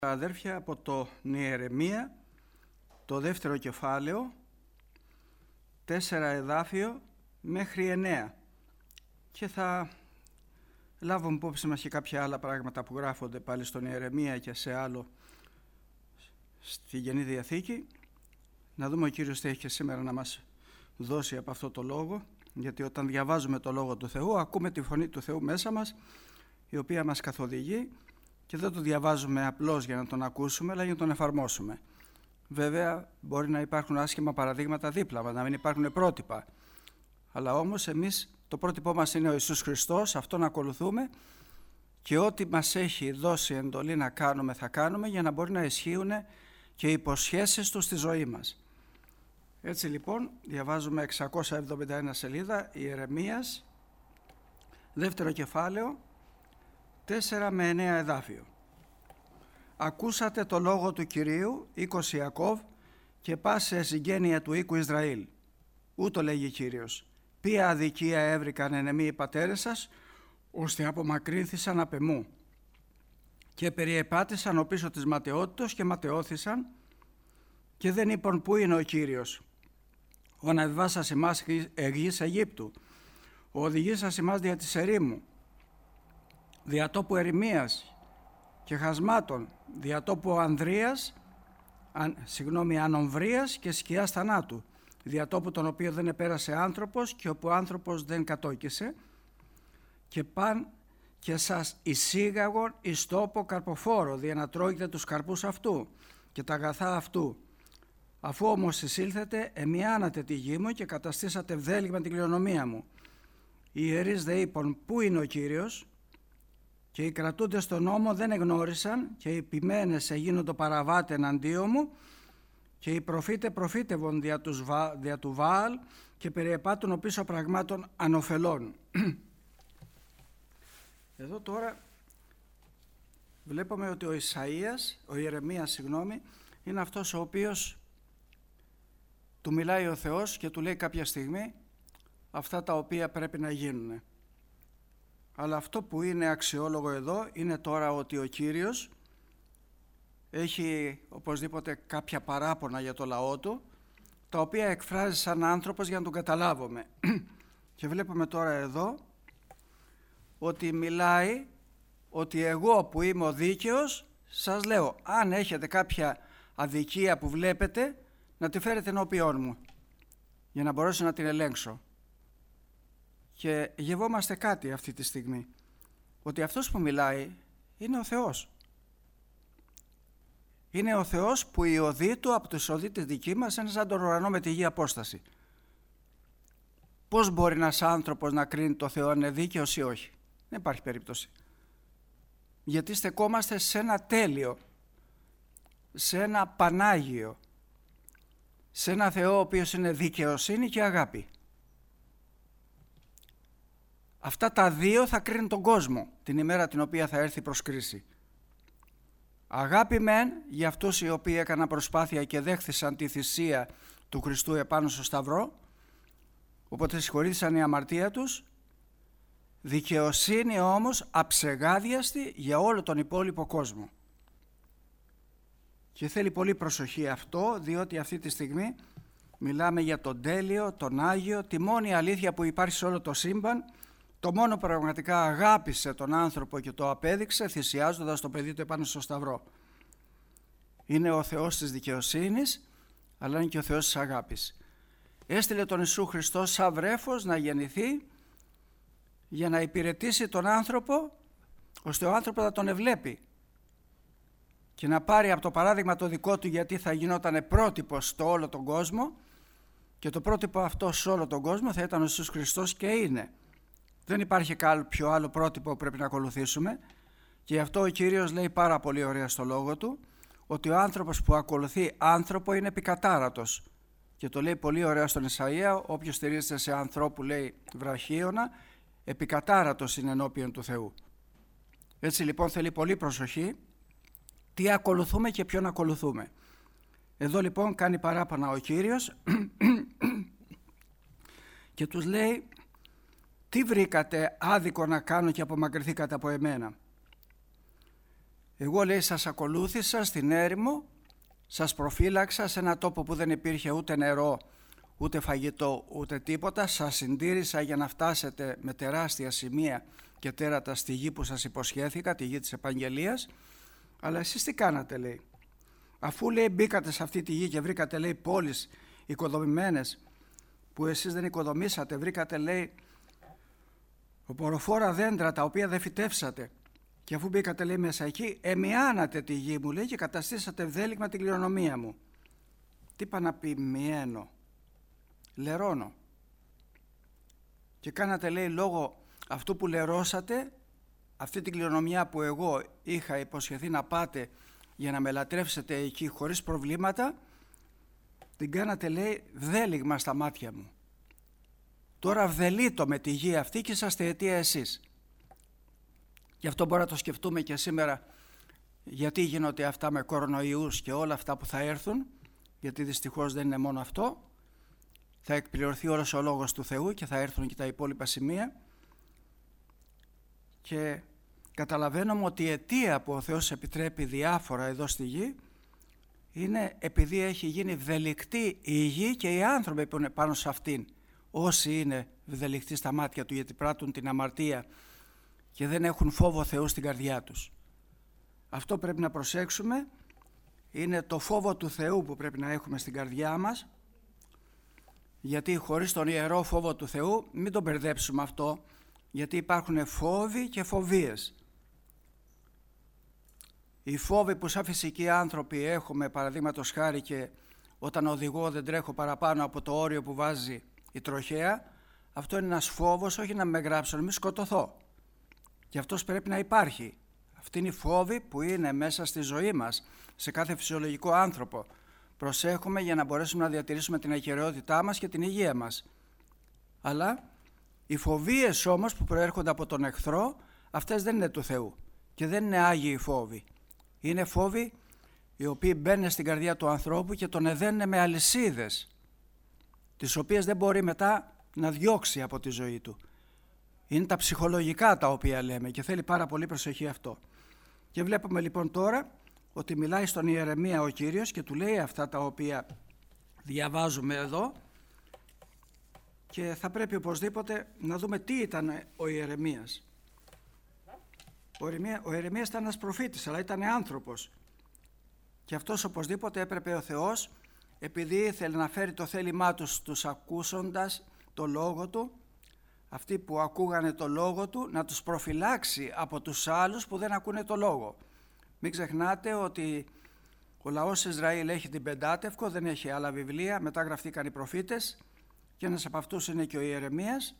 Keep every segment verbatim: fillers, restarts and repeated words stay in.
Αδέρφια, από το Ιερεμία, το δεύτερο κεφάλαιο, τέσσερα εδάφιο μέχρι εννέα, και θα λάβουμε υπόψη μας και κάποια άλλα πράγματα που γράφονται πάλι στον Ιερεμία και σε άλλο στη Καινή Διαθήκη. Να δούμε ο Κύριος τι έχει και σήμερα να μας δώσει από αυτό το λόγο, γιατί όταν διαβάζουμε το Λόγο του Θεού ακούμε τη φωνή του Θεού μέσα μας, η οποία μας καθοδηγεί, και δεν το διαβάζουμε απλώς για να τον ακούσουμε, αλλά για να τον εφαρμόσουμε. Βέβαια μπορεί να υπάρχουν άσχημα παραδείγματα δίπλα, να μην υπάρχουν πρότυπα, αλλά όμως εμείς το πρότυπό μας είναι ο Ιησούς Χριστός, αυτόν ακολουθούμε, και ό,τι μας έχει δώσει εντολή να κάνουμε θα κάνουμε, για να μπορεί να ισχύουν και οι υποσχέσεις του στη ζωή μας. Έτσι λοιπόν διαβάζουμε εξακόσια εβδομήντα ένα σελίδα, Ιερεμίας, δεύτερο κεφάλαιο, τέσσερα με εννέα εδάφιο. Ακούσατε το λόγο του Κυρίου, οίκος Ιακώβ, και πάσε συγγένεια του οίκου Ισραήλ. Ούτω λέγει Κύριος: ποια αδικία έβρικαν εν εμεί οι πατέρες σας, ώστε απομακρύνθησαν απ' εμού, και περιεπάτησαν ο πίσω της ματαιότητος και ματαιώθησαν, και δεν είπαν πού είναι ο Κύριος, ο αναβιβάσας εμάς γης Αιγύπτου, ο οδηγήσας εμάς δια της ερήμου, δια τόπου ερημίας και χασμάτων, δια τόπου ανδρείας, αν, συγγνώμη, ανομβρίας και σκιάς θανάτου, δια τόπου τον οποίο δεν επέρασε άνθρωπος και όπου άνθρωπος δεν κατόκισε, και παν και σας εισήγαγον εις τόπο καρποφόρο, δια να τρώγετε τους καρπούς αυτού και τα αγαθά αυτού. Αφού όμως εισήλθετε, εμιάνατε τη γη μου και καταστήσατε βδέλυγμα την κληρονομία μου. Οι ιερείς δε είπαν πού είναι ο Κύριος, και οι κρατούντες τον νόμο δεν εγνώρισαν, και οι ποιμένες εγίνοντο παραβάτε εναντίον μου, και οι προφήτε προφήτευον δια, τους, δια του Βάαλ, και περιεπάτουν πίσω πραγμάτων ανοφελών. Εδώ τώρα βλέπουμε ότι ο Ισαΐας, ο Ιερεμίας συγγνώμη, είναι αυτός ο οποίος του μιλάει ο Θεός και του λέει κάποια στιγμή αυτά τα οποία πρέπει να γίνουν. Αλλά αυτό που είναι αξιόλογο εδώ είναι τώρα ότι ο Κύριος έχει οπωσδήποτε κάποια παράπονα για το λαό του, τα οποία εκφράζει σαν άνθρωπος για να τον καταλάβουμε. Και βλέπουμε τώρα εδώ ότι μιλάει ότι εγώ που είμαι ο δίκαιος σας λέω, αν έχετε κάποια αδικία που βλέπετε, να τη φέρετε ενώπιόν μου για να μπορέσω να την ελέγξω. Και γευόμαστε κάτι αυτή τη στιγμή, ότι αυτός που μιλάει είναι ο Θεός. Είναι ο Θεός που η οδή του από τις οδοί της δική μας είναι σαν τον ουρανό με τη γη απόσταση. Πώς μπορεί ένας άνθρωπος να κρίνει το Θεό αν είναι δίκαιος ή όχι? Δεν υπάρχει περίπτωση. Γιατί στεκόμαστε σε ένα τέλειο, σε ένα Πανάγιο, σε ένα Θεό ο οποίος είναι δικαιοσύνη και αγάπη. Αυτά τα δύο θα κρίνουν τον κόσμο την ημέρα την οποία θα έρθει προς κρίση. Αγάπη μεν για αυτούς οι οποίοι έκαναν προσπάθεια και δέχθησαν τη θυσία του Χριστού επάνω στο Σταυρό, οπότε συγχωρήθησαν η αμαρτία τους. Δικαιοσύνη όμως αψεγάδιαστη για όλο τον υπόλοιπο κόσμο. Και θέλει πολύ προσοχή αυτό, διότι αυτή τη στιγμή μιλάμε για τον τέλειο, τον Άγιο, τη μόνη αλήθεια που υπάρχει σε όλο το σύμπαν, το μόνο πραγματικά αγάπησε τον άνθρωπο και το απέδειξε θυσιάζοντας το παιδί του επάνω στο Σταυρό. Είναι ο Θεός της δικαιοσύνης, αλλά είναι και ο Θεός της αγάπης. Έστειλε τον Ιησού Χριστό σαν βρέφος να γεννηθεί για να υπηρετήσει τον άνθρωπο, ώστε ο άνθρωπος να τον ευλέπει και να πάρει από το παράδειγμα το δικό του, γιατί θα γινόταν πρότυπο στο όλο τον κόσμο, και το πρότυπο αυτό σε όλο τον κόσμο θα ήταν ο Ιησούς Χριστός, και είναι. Δεν υπάρχει κάποιο άλλο πρότυπο που πρέπει να ακολουθήσουμε, και γι' αυτό ο Κύριος λέει πάρα πολύ ωραία στο λόγο του ότι ο άνθρωπος που ακολουθεί άνθρωπο είναι επικατάρατος, και το λέει πολύ ωραία στον Ισαΐα, όποιος στηρίζεται σε ανθρώπου, λέει βραχίωνα, επικατάρατος είναι ενώπιον του Θεού. Έτσι λοιπόν θέλει πολύ προσοχή τι ακολουθούμε και ποιον ακολουθούμε. Εδώ λοιπόν κάνει παράπονα ο Κύριος και τους λέει, τι βρήκατε άδικο να κάνω και απομακρυνθήκατε από εμένα? Εγώ, λέει, σας ακολούθησα στην έρημο, σας προφύλαξα σε ένα τόπο που δεν υπήρχε ούτε νερό, ούτε φαγητό, ούτε τίποτα. Σας συντήρησα για να φτάσετε με τεράστια σημεία και τέρατα στη γη που σας υποσχέθηκα, τη γη της Επαγγελίας. Αλλά εσείς τι κάνατε, λέει? Αφού, λέει, μπήκατε σε αυτή τη γη και βρήκατε, λέει, πόλεις οικοδομημένες που εσείς δεν οικοδομήσατε, βρήκατε, λέει, οποροφόρα δέντρα τα οποία δεν φυτεύσατε, και αφού μπήκατε, λέει, μέσα εκεί, εμιάνατε τη γη μου, λέει, και καταστήσατε ευδέλιγμα την κληρονομία μου. Τι είπα να πει μιένω? Λερώνω. Και κάνατε, λέει, λόγω αυτού που λερώσατε, αυτή την κληρονομιά που εγώ είχα υποσχεθεί να πάτε για να με λατρεύσετε εκεί χωρίς προβλήματα, την κάνατε, λέει, βδέλιγμα στα μάτια μου. Τώρα βδελείτο με τη γη αυτή και είσαστε αιτία εσείς. Γι' αυτό μπορεί να το σκεφτούμε και σήμερα, γιατί γίνονται αυτά με κορονοϊούς και όλα αυτά που θα έρθουν, γιατί δυστυχώς δεν είναι μόνο αυτό. Θα εκπληρωθεί όλος ο λόγος του Θεού και θα έρθουν και τα υπόλοιπα σημεία. Και καταλαβαίνουμε ότι η αιτία που ο Θεός επιτρέπει διάφορα εδώ στη γη είναι επειδή έχει γίνει βδελικτή η γη και οι άνθρωποι που είναι πάνω σε αυτήν. Όσοι είναι βδελικτοί στα μάτια του γιατί πράττουν την αμαρτία και δεν έχουν φόβο Θεού στην καρδιά τους. Αυτό πρέπει να προσέξουμε. Είναι το φόβο του Θεού που πρέπει να έχουμε στην καρδιά μας, γιατί χωρίς τον ιερό φόβο του Θεού, μην τον μπερδέψουμε αυτό, γιατί υπάρχουν φόβοι και φοβίες. Οι φόβοι που σαν φυσικοί άνθρωποι έχουμε, παραδείγματος χάρη, και όταν οδηγώ δεν τρέχω παραπάνω από το όριο που βάζει η τροχέα, αυτό είναι ένας φόβος, όχι να με γράψουν, να μην σκοτωθώ. Και αυτός πρέπει να υπάρχει. Αυτή είναι η φόβη που είναι μέσα στη ζωή μας, σε κάθε φυσιολογικό άνθρωπο. Προσέχουμε για να μπορέσουμε να διατηρήσουμε την ακεραιότητά μας και την υγεία μας. Αλλά οι φοβίες όμως που προέρχονται από τον εχθρό, αυτές δεν είναι του Θεού και δεν είναι άγιοι φόβοι. Είναι φόβοι οι οποίοι μπαίνουν στην καρδιά του ανθρώπου και τον εδένουν με αλυσίδες, τις οποίες δεν μπορεί μετά να διώξει από τη ζωή του. Είναι τα ψυχολογικά τα οποία λέμε και θέλει πάρα πολύ προσοχή αυτό. Και βλέπουμε λοιπόν τώρα ότι μιλάει στον Ιερεμία ο Κύριος και του λέει αυτά τα οποία διαβάζουμε εδώ, και θα πρέπει οπωσδήποτε να δούμε τι ήταν ο Ιερεμίας. Ο, Ιερεμία, ο Ιερεμίας ήταν ένας προφήτης, αλλά ήταν άνθρωπος. Και αυτός οπωσδήποτε έπρεπε ο Θεός, επειδή ήθελε να φέρει το θέλημά του στους ακούσοντας το λόγο του, αυτοί που ακούγανε το λόγο του, να τους προφυλάξει από τους άλλους που δεν ακούνε το λόγο. Μην ξεχνάτε ότι ο λαός Ισραήλ έχει την Πεντάτευκο, δεν έχει άλλα βιβλία, μετά γραφτήκαν οι προφήτες και ένας από αυτούς είναι και ο Ιερεμίας,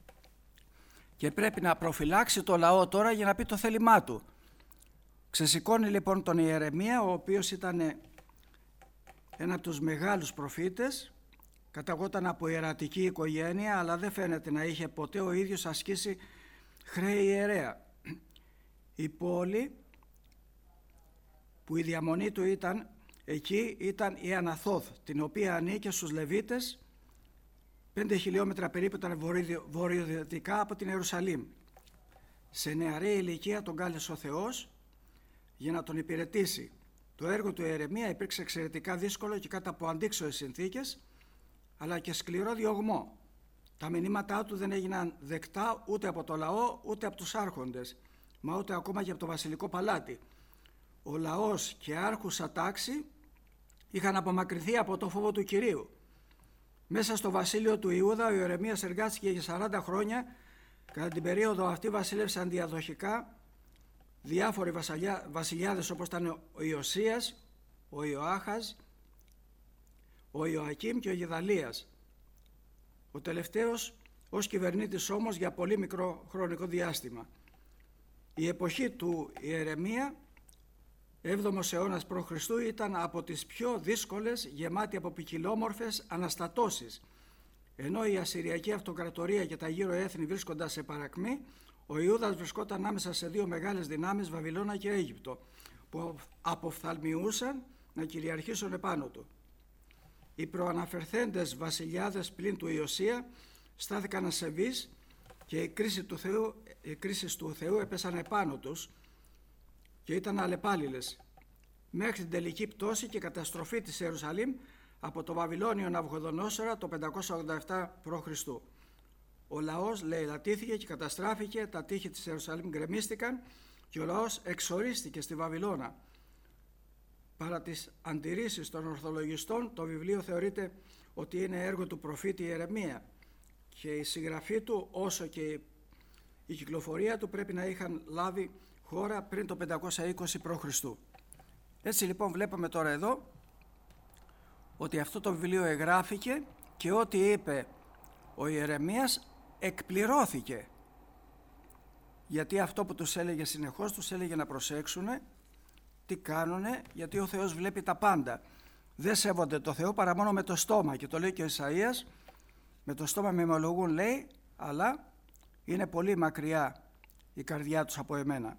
και πρέπει να προφυλάξει το λαό τώρα για να πει το θέλημά του. Ξεσηκώνει λοιπόν τον Ιερεμία, ο οποίος ήταν ένα από τους μεγάλους προφήτες, καταγόταν από ιερατική οικογένεια, αλλά δεν φαίνεται να είχε ποτέ ο ίδιος ασκήσει χρέη ιερέα. Η πόλη που η διαμονή του ήταν εκεί ήταν η Αναθώθ, την οποία ανήκε στους Λεβίτες, πέντε χιλιόμετρα περίπου ήταν βορειοδυτικά από την Ιερουσαλήμ. Σε νεαρή ηλικία τον κάλεσε ο Θεός για να τον υπηρετήσει. Το έργο του Ιερεμία υπήρξε εξαιρετικά δύσκολο και κάτω από αντίξωες συνθήκες, αλλά και σκληρό διωγμό. Τα μηνύματά του δεν έγιναν δεκτά ούτε από το λαό, ούτε από τους άρχοντες, μα ούτε ακόμα και από το βασιλικό παλάτι. Ο λαός και άρχουσα τάξη είχαν απομακρυνθεί από το φόβο του Κυρίου. Μέσα στο βασίλειο του Ιούδα ο Ιερεμίας εργάστηκε για σαράντα χρόνια. Κατά την περίοδο αυτή βασίλευσαν διαδοχικά διάφοροι βασιλιά, βασιλιάδες όπως ήταν ο Ιωσίας, ο Ιωάχαζ, ο Ιωακήμ και ο Γεδαλίας. Ο τελευταίος ως κυβερνήτης όμως για πολύ μικρό χρονικό διάστημα. Η εποχή του Ιερεμία, έβδομος αιώνας προ Χριστού, ήταν από τις πιο δύσκολες, γεμάτη από ποικιλόμορφες αναστατώσεις. Ενώ η Ασσυριακή Αυτοκρατορία και τα γύρω έθνη βρίσκονταν σε παρακμή, ο Ιούδας βρισκόταν ανάμεσα σε δύο μεγάλες δυνάμεις, Βαβυλώνα και Αίγυπτο, που αποφθαλμιούσαν να κυριαρχήσουν επάνω του. Οι προαναφερθέντες βασιλιάδες πλην του Ιωσία στάθηκαν ασεβείς και οι κρίσεις του Θεού, οι κρίσεις του Θεού έπεσαν επάνω τους, και ήταν αλλεπάλληλες, μέχρι την τελική πτώση και καταστροφή της Ιερουσαλήμ από το Βαβυλώνιο Ναβουχοδονόσορα το πεντακόσια ογδόντα επτά π.Χ. Ο λαός λαιλατήθηκε και καταστράφηκε, τα τείχη της Ιερουσαλήμ γκρεμίστηκαν και ο λαός εξορίστηκε στη Βαβυλώνα. Παρά τις αντιρρήσεις των ορθολογιστών, το βιβλίο θεωρείται ότι είναι έργο του προφήτη Ιερεμία και η συγγραφή του όσο και η κυκλοφορία του πρέπει να είχαν λάβει χώρα πριν το πεντακόσια είκοσι π.Χ. Έτσι λοιπόν βλέπουμε τώρα εδώ ότι αυτό το βιβλίο εγγράφηκε και ό,τι είπε ο Ιερεμίας εκπληρώθηκε. Γιατί αυτό που τους έλεγε συνεχώς, τους έλεγε να προσέξουν τι κάνουνε, γιατί ο Θεός βλέπει τα πάντα. Δεν σέβονται το Θεό παρά μόνο με το στόμα, και το λέει και ο Ισαΐας, με το στόμα με ομολογούν λέει, αλλά είναι πολύ μακριά η καρδιά τους από εμένα.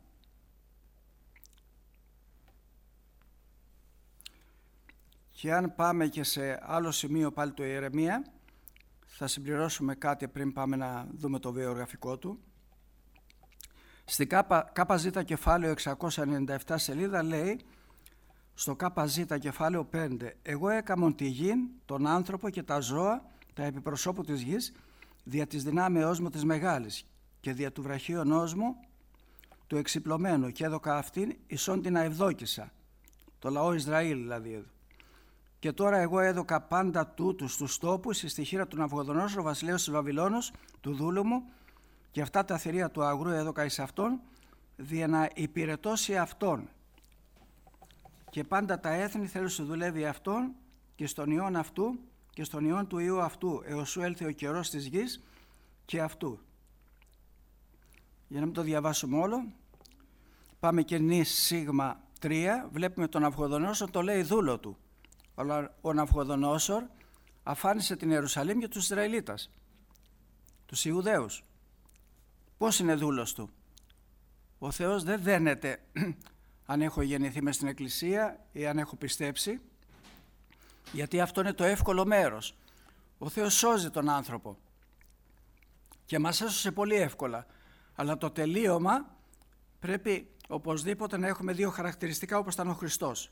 Και αν πάμε και σε άλλο σημείο πάλι του Ιερεμία, θα συμπληρώσουμε κάτι πριν πάμε να δούμε το βιογραφικό του. Στη ΚΖ κεφάλαιο εξακόσια ενενήντα επτά σελίδα λέει, στο ΚΖ κεφάλαιο πέντε, «Εγώ έκαμον τη γην, τον άνθρωπο και τα ζώα, τα επιπροσώπου της γης, δια της δυνάμεώς μου της μεγάλης και δια του βραχίονός μου του εξυπλωμένου και έδωκα αυτήν ισόν την αευδόκησα». Το λαό Ισραήλ δηλαδή εδώ. «Και τώρα εγώ έδωκα πάντα τούτους στους τόπους εις τη χείρα του Ναβουχοδονόσορου βασιλέως της Βαβυλώνος, του δούλου μου, και αυτά τα θηρία του αγρού έδωκα εις αυτόν, δια να υπηρετώσει αυτόν. Και πάντα τα έθνη θέλουν να δουλεύει αυτόν και στον ιόν αυτού και στον ιόν του ιού αυτού, έως σου έλθει ο καιρός της γης και αυτού». Για να μην το διαβάσουμε όλο, πάμε και νης σίγμα τρία, βλέπουμε τον Ναβουχοδονόσορ, το λέει δούλο του. Ο Ναβουχοδονόσορ αφάνισε την Ιερουσαλήμ για τους Ισραηλίτας, τους Ιουδαίους. Πώς είναι δούλος του? Ο Θεός δεν δένεται αν έχω γεννηθεί μες στην εκκλησία ή αν έχω πιστέψει, γιατί αυτό είναι το εύκολο μέρος. Ο Θεός σώζει τον άνθρωπο και μας έσωσε πολύ εύκολα, αλλά το τελείωμα πρέπει οπωσδήποτε να έχουμε δύο χαρακτηριστικά όπως ήταν ο Χριστός.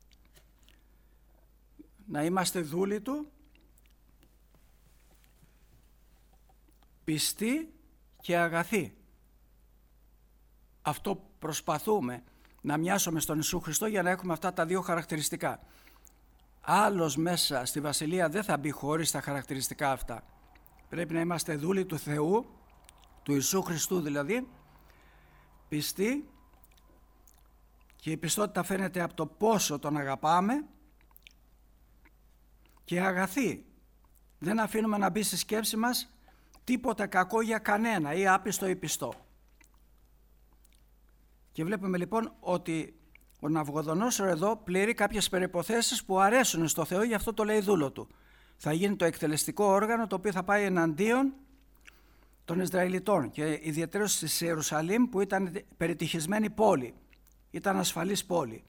Να είμαστε δούλοι του, πιστοί και αγαθοί. Αυτό προσπαθούμε να μοιάσουμε στον Ιησού Χριστό για να έχουμε αυτά τα δύο χαρακτηριστικά. Άλλος μέσα στη Βασιλεία δεν θα μπει χωρίς τα χαρακτηριστικά αυτά. Πρέπει να είμαστε δούλοι του Θεού, του Ιησού Χριστού δηλαδή, πιστοί, και η πιστότητα φαίνεται από το πόσο τον αγαπάμε, και αγαθοί. Δεν αφήνουμε να μπει στη σκέψη μας τίποτα κακό για κανένα ή άπιστο ή πιστό. Και βλέπουμε λοιπόν ότι ο Ναβουχοδονόσορ εδώ πληρεί κάποιες περιποθέσεις που αρέσουν στο Θεό, γι' αυτό το λέει δούλο του. Θα γίνει το εκτελεστικό όργανο το οποίο θα πάει εναντίον των Ισραηλιτών και ιδιαιτέρως στη Ιερουσαλήμ που ήταν περιτυχισμένη πόλη, ήταν ασφαλής πόλη.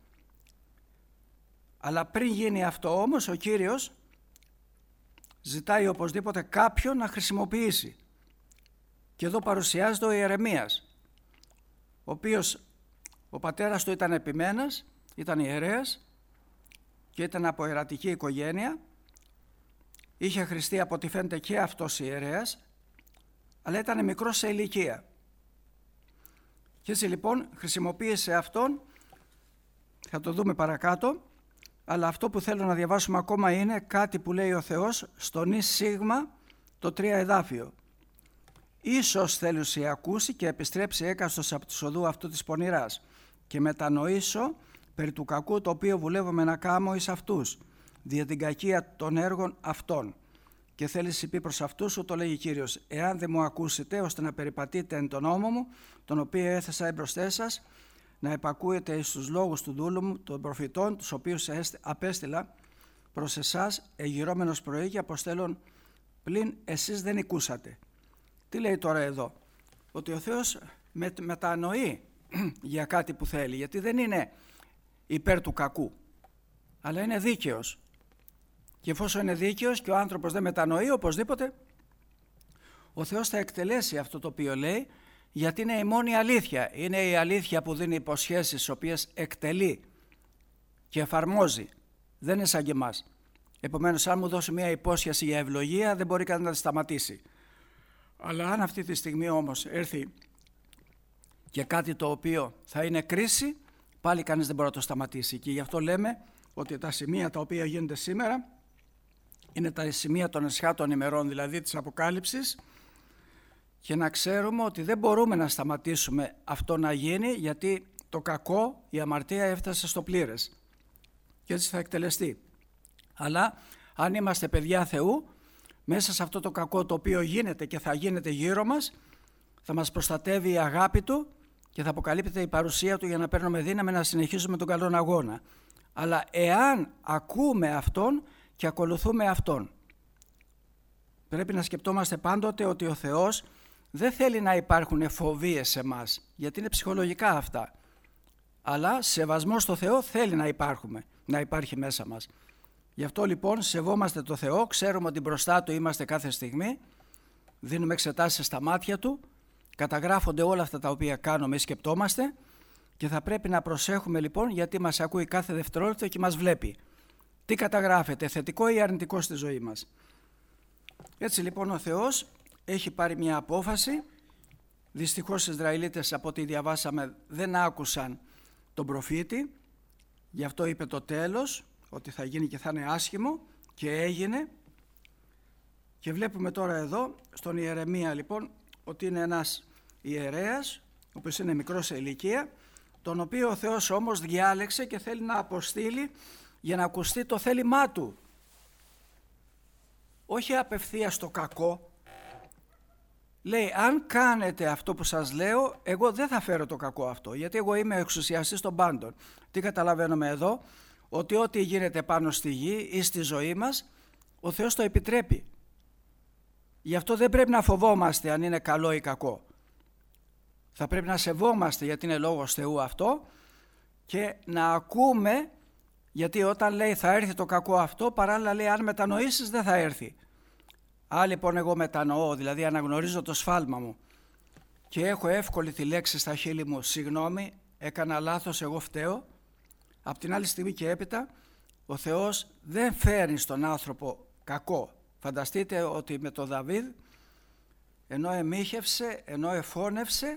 Αλλά πριν γίνει αυτό όμως ο Κύριος ζητάει οπωσδήποτε κάποιον να χρησιμοποιήσει. Και εδώ παρουσιάζεται ο Ιερεμίας, ο οποίος ο πατέρας του ήταν επιμένας, ήταν ιερέας και ήταν από ιερατική οικογένεια. Είχε χρηστεί από ό,τι φαίνεται και αυτός ιερέας, αλλά ήταν μικρός σε ηλικία. Και έτσι λοιπόν χρησιμοποίησε αυτόν, θα το δούμε παρακάτω, αλλά αυτό που θέλω να διαβάσουμε ακόμα είναι κάτι που λέει ο Θεός στο νη σίγμα το τρία εδάφιο. «Ίσως θέλουσι ακούσει και επιστρέψει έκαστος από τη οδού αυτού της πονηράς και μετανοήσω περί του κακού το οποίο βουλεύομαι να κάμω εις αυτούς, δια την κακία των έργων αυτών. Και θέλεις πει προς αυτούς σου, το λέγει Κύριος, εάν δεν μου ακούσετε ώστε να περιπατείτε εν τον νόμο μου, τον οποίο έθεσα εμπροσθές σας, να επακούετε εις τους λόγους του δούλου μου, των προφητών, τους οποίους απέστειλα προς εσάς, εγυρώμενος πρωί και αποστέλων, πλην εσείς δεν οικούσατε». Τι λέει τώρα εδώ? Ότι ο Θεός με, μετανοεί για κάτι που θέλει, γιατί δεν είναι υπέρ του κακού, αλλά είναι δίκαιος. Και εφόσον είναι δίκαιος και ο άνθρωπος δεν μετανοεί, οπωσδήποτε ο Θεός θα εκτελέσει αυτό το οποίο λέει γιατί είναι η μόνη αλήθεια. Είναι η αλήθεια που δίνει υποσχέσεις, τις οποίες εκτελεί και εφαρμόζει. Δεν είναι σαν και εμάς. Επομένως, αν μου δώσει μια υπόσχεση για ευλογία, δεν μπορεί κανένα να τη σταματήσει. Αλλά αν αυτή τη στιγμή όμως έρθει και κάτι το οποίο θα είναι κρίση, πάλι κανείς δεν μπορεί να το σταματήσει. Και γι' αυτό λέμε ότι τα σημεία τα οποία γίνονται σήμερα είναι τα σημεία των εσχάτων ημερών, δηλαδή της Αποκάλυψης, και να ξέρουμε ότι δεν μπορούμε να σταματήσουμε αυτό να γίνει, γιατί το κακό, η αμαρτία έφτασε στο πλήρες και έτσι θα εκτελεστεί. Αλλά αν είμαστε παιδιά Θεού, μέσα σε αυτό το κακό το οποίο γίνεται και θα γίνεται γύρω μας, θα μας προστατεύει η αγάπη Του και θα αποκαλύπτεται η παρουσία Του για να παίρνουμε δύναμη να συνεχίζουμε τον καλόν αγώνα. Αλλά εάν ακούμε Αυτόν και ακολουθούμε Αυτόν, πρέπει να σκεπτόμαστε πάντοτε ότι ο Θεός δεν θέλει να υπάρχουν φοβίες σε μας, γιατί είναι ψυχολογικά αυτά. Αλλά σεβασμός στο Θεό θέλει να υπάρχουμε, να υπάρχει μέσα μας. Γι' αυτό λοιπόν σεβόμαστε το Θεό, ξέρουμε ότι μπροστά Του είμαστε κάθε στιγμή, δίνουμε εξετάσεις στα μάτια Του, καταγράφονται όλα αυτά τα οποία κάνουμε ή σκεπτόμαστε και θα πρέπει να προσέχουμε λοιπόν, γιατί μας ακούει κάθε δευτερόλεπτο και μας βλέπει. Τι καταγράφεται, θετικό ή αρνητικό στη ζωή μας. Έτσι λοιπόν ο Θεός έχει πάρει μια απόφαση. Δυστυχώς οι Ισραηλίτες, από ό,τι διαβάσαμε, δεν άκουσαν τον προφήτη, γι' αυτό είπε το τέλος, ότι θα γίνει και θα είναι άσχημο, και έγινε. Και βλέπουμε τώρα εδώ στον Ιερεμία λοιπόν ότι είναι ένας ιερέας, ο οποίος είναι μικρός σε ηλικία, τον οποίο ο Θεός όμως διάλεξε και θέλει να αποστείλει για να ακουστεί το θέλημά Του. Όχι απευθείας το κακό. Λέει, αν κάνετε αυτό που σας λέω, εγώ δεν θα φέρω το κακό αυτό, γιατί εγώ είμαι ο εξουσιαστής των πάντων. Τι καταλαβαίνουμε εδώ? Ότι ό,τι γίνεται πάνω στη γη ή στη ζωή μας, ο Θεός το επιτρέπει. Γι' αυτό δεν πρέπει να φοβόμαστε αν είναι καλό ή κακό. Θα πρέπει να σεβόμαστε, γιατί είναι λόγος Θεού αυτό, και να ακούμε, γιατί όταν λέει θα έρθει το κακό αυτό, παράλληλα λέει αν μετανοήσεις δεν θα έρθει. Αν λοιπόν εγώ μετανοώ, δηλαδή αναγνωρίζω το σφάλμα μου και έχω εύκολη τη λέξη στα χείλη μου, συγγνώμη, έκανα λάθος, εγώ φταίω, απ' την άλλη στιγμή και έπειτα ο Θεός δεν φέρνει στον άνθρωπο κακό. Φανταστείτε ότι με τον Δαβίδ, ενώ εμίχευσε, ενώ εφώνευσε,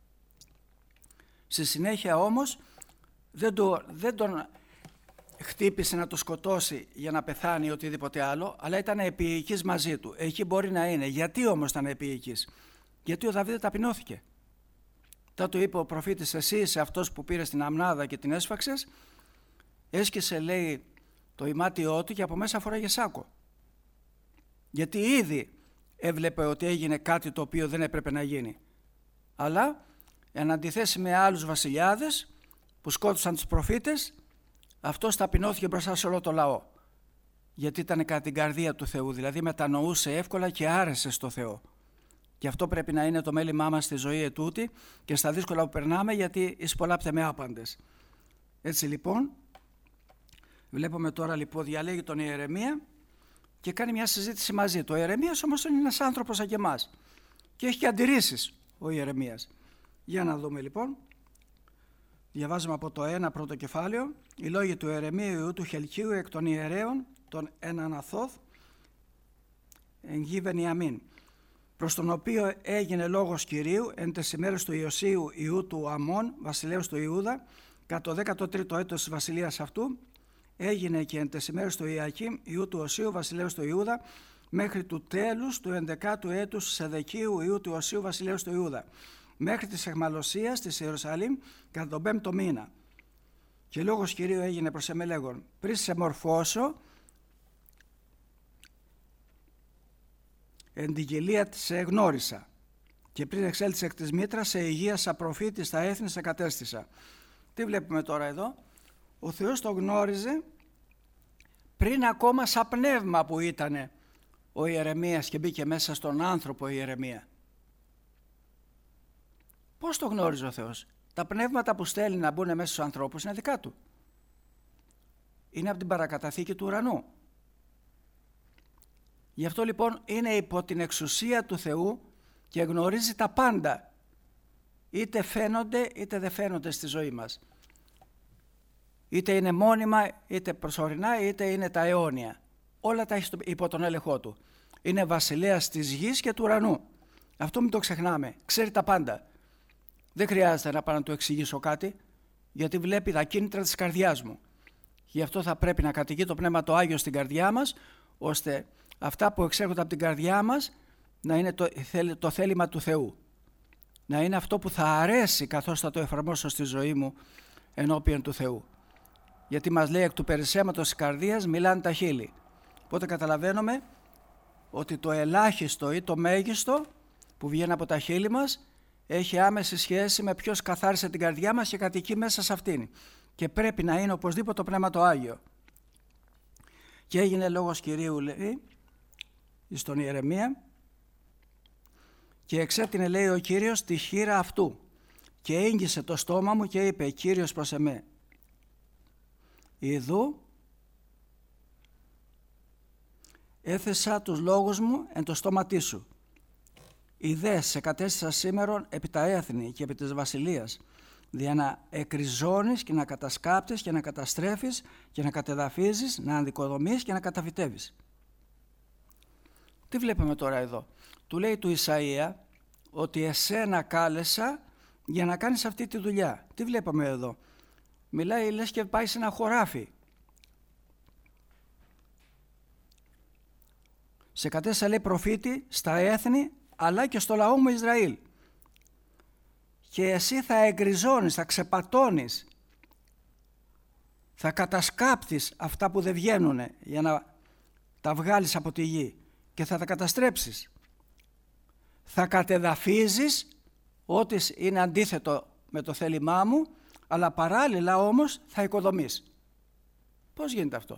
στη συνέχεια όμως δεν, το, δεν τον χτύπησε να το σκοτώσει για να πεθάνει ή οτιδήποτε άλλο, αλλά ήταν επίοικης μαζί του. Εκεί μπορεί να είναι. Γιατί όμως ήταν επίοικης? Γιατί ο Δαβίδ ταπεινώθηκε. Τα του είπε ο προφήτης, εσύ είσαι αυτός που πήρε την αμνάδα και την έσφαξες, έσκησε λέει το ημάτιό του και από μέσα φοράγε σάκο. Γιατί ήδη έβλεπε ότι έγινε κάτι το οποίο δεν έπρεπε να γίνει. Αλλά εν αντιθέσει με άλλους βασιλιάδες που σκότωσαν τους προφήτες, αυτός ταπεινώθηκε μπροστά σε όλο το λαό. Γιατί ήταν κατά την καρδία του Θεού, δηλαδή μετανοούσε εύκολα και άρεσε στο Θεό. Και αυτό πρέπει να είναι το μέλημά μας στη ζωή ετούτη και στα δύσκολα που περνάμε, γιατί εις πολλά πτεμε άπαντες. Έτσι λοιπόν, βλέπουμε τώρα λοιπόν διαλέγει τον Ιερεμία και κάνει μια συζήτηση μαζί του. Ο Ιερεμίας όμως είναι ένας άνθρωπος σαν και εμάς και έχει και αντιρρήσεις ο Ιερεμίας. Για να δούμε λοιπόν. Διαβάζουμε από το ένα πρώτο κεφάλαιο. Οι λόγοι του Ιερεμίου Ιού του Χελκίου εκ των ιερέων των εν Αναθώθ εν γη Βενιαμίν, προς τον οποίο έγινε λόγος Κυρίου εν τες ημέρες του Ιωσίου Ιού του Αμών βασιλέως του Ιούδα, κατά το δέκατο τρίτο έτος της βασιλείας αυτού, έγινε και εν τες ημέρες του Ιακήμ Ιού του Οσίου βασιλέως του Ιούδα, μέχρι του τέλους του ενδεκάτου έτους Σεδεκίου Ιού του Οσίου βασιλέως του Ιούδα, μέχρι της εχμαλωσίας της Ιερουσαλήμ κατά τον πέμπτο μήνα. Και λόγος Κυρίου έγινε προς εμέ λέγον, πριν σε μορφώσω εν την κοιλία σε εγνώρισα και πριν εξέλθεις εκ της μήτρας σε υγείασα προφήτη στα έθνη σε κατέστησα. Τι βλέπουμε τώρα εδώ? Ο Θεός το γνώριζε πριν ακόμα σαν πνεύμα που ήταν ο Ιερεμίας και μπήκε μέσα στον άνθρωπο η Ιερεμία. Πώς το γνώριζε ο Θεός? Τα πνεύματα που στέλνει να μπουν μέσα στους ανθρώπους είναι δικά του. Είναι από την παρακαταθήκη του ουρανού. Γι' αυτό λοιπόν είναι υπό την εξουσία του Θεού και γνωρίζει τα πάντα. είτε φαίνονται είτε δεν φαίνονται στη ζωή μας. Είτε είναι μόνιμα, είτε προσωρινά, είτε είναι τα αιώνια. Όλα τα έχει υπό τον έλεγχό του. Είναι βασιλέας της γης και του ουρανού. Αυτό μην το ξεχνάμε. Ξέρει τα πάντα. Δεν χρειάζεται να πάω να του εξηγήσω κάτι, γιατί βλέπει τα κίνητρα της καρδιάς μου. Γι' αυτό θα πρέπει να κατοικεί το Πνεύμα το Άγιο στην καρδιά μας, ώστε αυτά που εξέρχονται από την καρδιά μας να είναι το, το θέλημα του Θεού. Να είναι αυτό που θα αρέσει καθώς θα το εφαρμόσω στη ζωή μου ενώπιον του Θεού. Γιατί μας λέει εκ του περισσέματος της καρδίας μιλάνε τα χείλη. Οπότε καταλαβαίνουμε ότι το ελάχιστο ή το μέγιστο που βγαίνει από τα χείλη μας έχει άμεση σχέση με ποιος καθάρισε την καρδιά μας και κατοικεί μέσα σε αυτήν. Και πρέπει να είναι οπωσδήποτε το Πνεύμα το Άγιο. Και έγινε λόγος Κυρίου, λέει, στον Ιερεμία, και εξέτεινε, λέει ο Κύριος, τη χείρα αυτού και έγγισε το στόμα μου και είπε, Κύριος προς εμέ, ιδού έθεσα τους λόγους μου εν το στόματί σου. Ιδές σε κατέστησα σήμερον επί τα έθνη και επί της βασιλείας, δια να εκριζώνεις και να κατασκάπτεις και να καταστρέφεις και να κατεδαφίζεις, να αντικοδομείς και να καταφυτεύεις. Τι βλέπουμε τώρα εδώ? Του λέει του Ισαΐα ότι εσένα κάλεσα για να κάνεις αυτή τη δουλειά. Τι βλέπουμε εδώ? Μιλάει λες και πάει σε ένα χωράφι. Σε κατέστησα, λέει, προφήτη στα έθνη αλλά και στο λαό μου Ισραήλ. Και εσύ θα εγκριζώνεις, θα ξεπατώνεις, θα κατασκάπτεις αυτά που δεν βγαίνουν για να τα βγάλεις από τη γη και θα τα καταστρέψεις. Θα κατεδαφίζεις ό,τι είναι αντίθετο με το θέλημά μου, αλλά παράλληλα όμως θα οικοδομείς. Πώς γίνεται αυτό?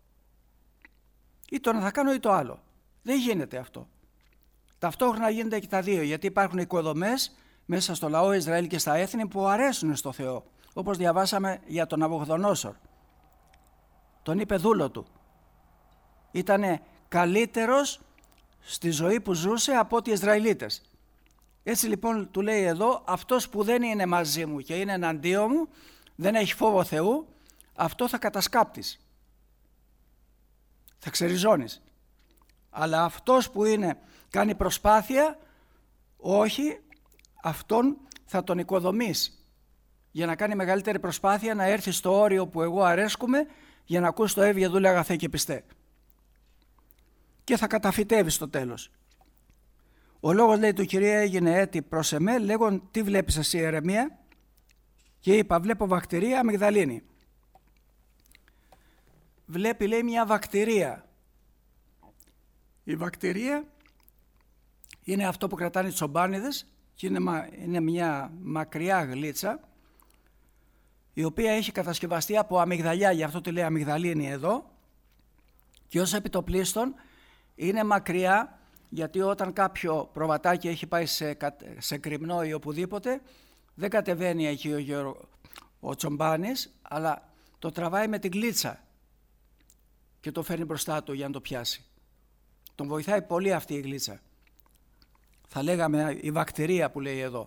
Ή το να θα κάνω ή το άλλο. Δεν γίνεται αυτό. Ταυτόχρονα γίνεται και τα δύο, γιατί υπάρχουν οικοδομές μέσα στο λαό Ισραήλ και στα έθνη που αρέσουν στο Θεό. Όπως διαβάσαμε για τον Ναβουχοδονόσορ. Τον είπε δούλο του. Ήτανε καλύτερος στη ζωή που ζούσε από ότι οι Ισραηλίτες. Έτσι λοιπόν του λέει εδώ, αυτός που δεν είναι μαζί μου και είναι εναντίον μου, δεν έχει φόβο Θεού, αυτό θα κατασκάπτεις. Θα ξεριζώνεις. Αλλά αυτός που είναι, κάνει προσπάθεια, όχι, αυτόν θα τον οικοδομείς για να κάνει μεγαλύτερη προσπάθεια να έρθει στο όριο που εγώ αρέσκουμε για να ακούσει το έβγε δούλε αγαθέ και πιστέ. Και θα καταφυτεύει στο τέλος. Ο λόγος, λέει, του Κυρίου έγινε έτη προς εμέ, λέγον, τι βλέπεις εσύ, Ιερεμία? Και είπα, βλέπω βακτηρία αμυγδαλίνη. Βλέπει, λέει, μια βακτηρία. Η βακτηρία είναι αυτό που κρατάνε οι τσομπάνιδες και είναι, είναι μια μακριά γλίτσα η οποία έχει κατασκευαστεί από αμυγδαλιά, γι' αυτό τη λέει αμυγδαλίνη εδώ, και ως επιτοπλίστων είναι μακριά, γιατί όταν κάποιο προβατάκι έχει πάει σε, σε Κρυμνό ή οπουδήποτε, δεν κατεβαίνει εκεί ο, γερο, ο τσομπάνης, αλλά το τραβάει με την γλίτσα και το φέρνει μπροστά του για να το πιάσει. Τον βοηθάει πολύ αυτή η γλίτσα. Θα λέγαμε η βακτηρία που λέει εδώ.